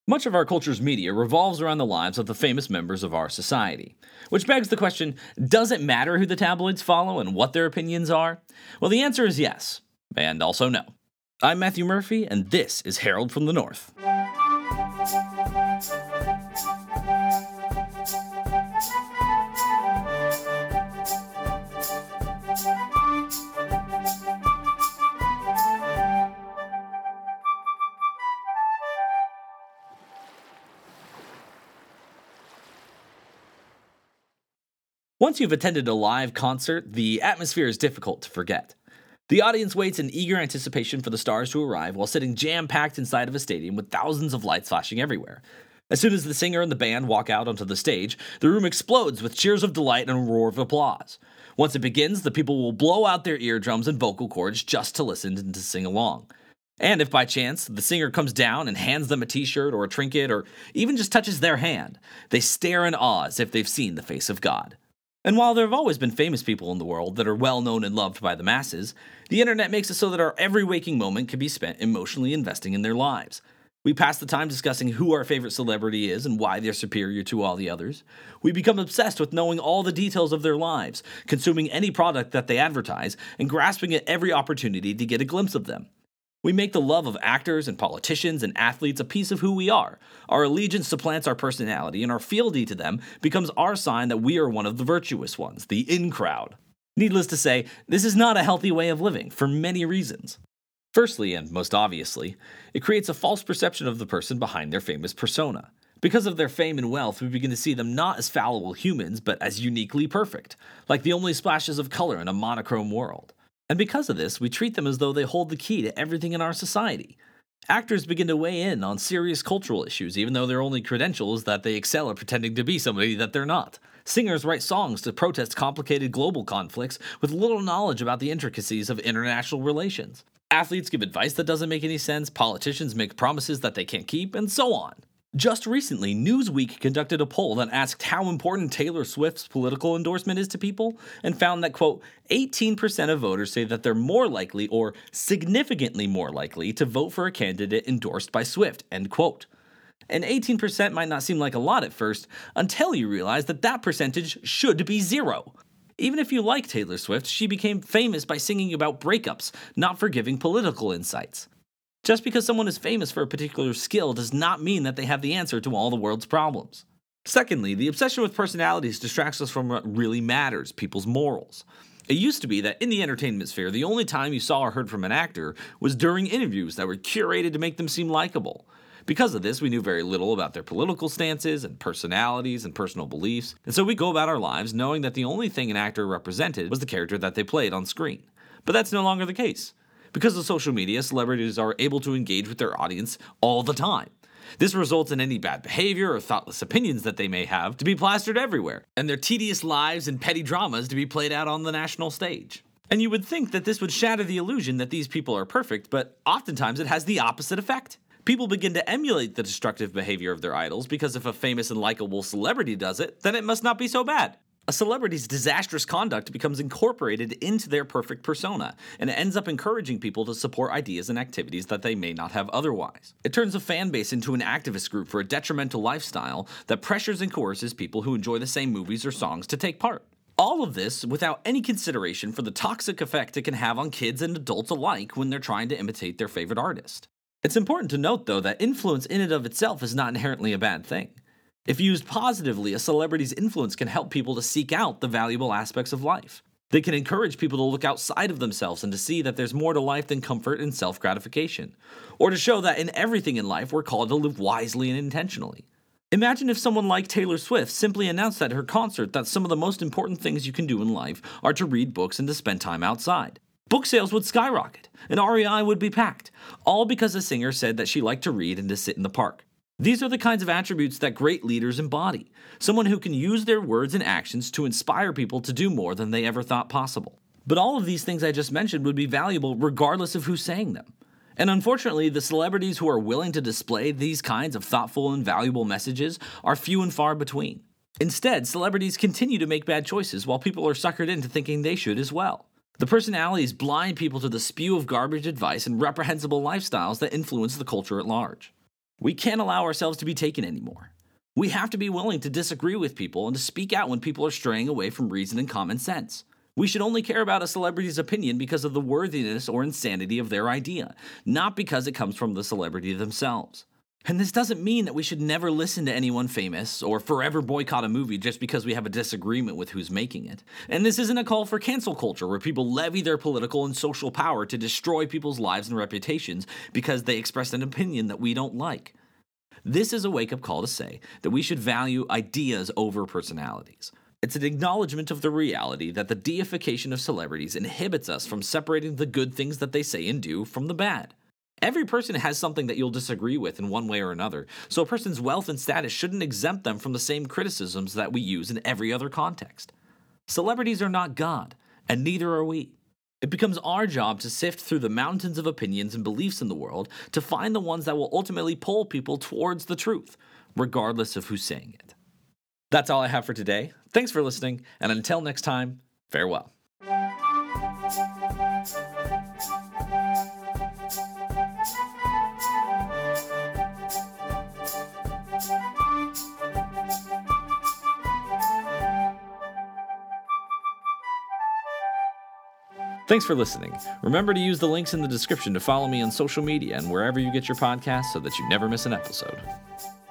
Much of our culture's media revolves around the lives of the famous members of our society. Which begs the question, does it matter who the tabloids follow and what their opinions are? Well, the answer is yes, and also no. I'm Matthew Murphy, and this is Herald from the North. Once you've attended a live concert, the atmosphere is difficult to forget. The audience waits in eager anticipation for the stars to arrive while sitting jam-packed inside of a stadium with thousands of lights flashing everywhere. As soon as the singer and the band walk out onto the stage, the room explodes with cheers of delight and a roar of applause. Once it begins, the people will blow out their eardrums and vocal cords just to listen and to sing along. And if by chance the singer comes down and hands them a t-shirt or a trinket or even just touches their hand, they stare in awe as if they've seen the face of God. And while there have always been famous people in the world that are well known and loved by the masses, the internet makes it so that our every waking moment can be spent emotionally investing in their lives. We pass the time discussing who our favorite celebrity is and why they're superior to all the others. We become obsessed with knowing all the details of their lives, consuming any product that they advertise, and grasping at every opportunity to get a glimpse of them. We make the love of actors and politicians and athletes a piece of who we are. Our allegiance supplants our personality, and our fealty to them becomes our sign that we are one of the virtuous ones, the in crowd. Needless to say, this is not a healthy way of living, for many reasons. Firstly, and most obviously, it creates a false perception of the person behind their famous persona. Because of their fame and wealth, we begin to see them not as fallible humans, but as uniquely perfect, like the only splashes of color in a monochrome world. And because of this, we treat them as though they hold the key to everything in our society. Actors begin to weigh in on serious cultural issues, even though their only credential is that they excel at pretending to be somebody that they're not. Singers write songs to protest complicated global conflicts with little knowledge about the intricacies of international relations. Athletes give advice that doesn't make any sense, politicians make promises that they can't keep, and so on. Just recently, Newsweek conducted a poll that asked how important Taylor Swift's political endorsement is to people, and found that, quote, 18% of voters say that they're more likely or significantly more likely to vote for a candidate endorsed by Swift, end quote. And 18% might not seem like a lot at first, until you realize that that percentage should be zero. Even if you like Taylor Swift, she became famous by singing about breakups, not for giving political insights. Just because someone is famous for a particular skill does not mean that they have the answer to all the world's problems. Secondly, the obsession with personalities distracts us from what really matters, people's morals. It used to be that in the entertainment sphere, the only time you saw or heard from an actor was during interviews that were curated to make them seem likable. Because of this, we knew very little about their political stances and personalities and personal beliefs, and so we go about our lives knowing that the only thing an actor represented was the character that they played on screen. But that's no longer the case. Because of social media, celebrities are able to engage with their audience all the time. This results in any bad behavior or thoughtless opinions that they may have to be plastered everywhere, and their tedious lives and petty dramas to be played out on the national stage. And you would think that this would shatter the illusion that these people are perfect, but oftentimes it has the opposite effect. People begin to emulate the destructive behavior of their idols because if a famous and likable celebrity does it, then it must not be so bad. A celebrity's disastrous conduct becomes incorporated into their perfect persona, and it ends up encouraging people to support ideas and activities that they may not have otherwise. It turns a fan base into an activist group for a detrimental lifestyle that pressures and coerces people who enjoy the same movies or songs to take part. All of this without any consideration for the toxic effect it can have on kids and adults alike when they're trying to imitate their favorite artist. It's important to note, though, that influence in and of itself is not inherently a bad thing. If used positively, a celebrity's influence can help people to seek out the valuable aspects of life. They can encourage people to look outside of themselves and to see that there's more to life than comfort and self-gratification, or to show that in everything in life we're called to live wisely and intentionally. Imagine if someone like Taylor Swift simply announced at her concert that some of the most important things you can do in life are to read books and to spend time outside. Book sales would skyrocket, and REI would be packed, all because the singer said that she liked to read and to sit in the park. These are the kinds of attributes that great leaders embody, someone who can use their words and actions to inspire people to do more than they ever thought possible. But all of these things I just mentioned would be valuable regardless of who's saying them. And unfortunately, the celebrities who are willing to display these kinds of thoughtful and valuable messages are few and far between. Instead, celebrities continue to make bad choices while people are suckered into thinking they should as well. The personalities blind people to the spew of garbage advice and reprehensible lifestyles that influence the culture at large. We can't allow ourselves to be taken anymore. We have to be willing to disagree with people and to speak out when people are straying away from reason and common sense. We should only care about a celebrity's opinion because of the worthiness or insanity of their idea, not because it comes from the celebrity themselves. And this doesn't mean that we should never listen to anyone famous or forever boycott a movie just because we have a disagreement with who's making it. And this isn't a call for cancel culture where people levy their political and social power to destroy people's lives and reputations because they expressed an opinion that we don't like. This is a wake-up call to say that we should value ideas over personalities. It's an acknowledgement of the reality that the deification of celebrities inhibits us from separating the good things that they say and do from the bad. Every person has something that you'll disagree with in one way or another, so a person's wealth and status shouldn't exempt them from the same criticisms that we use in every other context. Celebrities are not God, and neither are we. It becomes our job to sift through the mountains of opinions and beliefs in the world to find the ones that will ultimately pull people towards the truth, regardless of who's saying it. That's all I have for today. Thanks for listening, and until next time, farewell. Thanks for listening. Remember to use the links in the description to follow me on social media and wherever you get your podcasts so that you never miss an episode.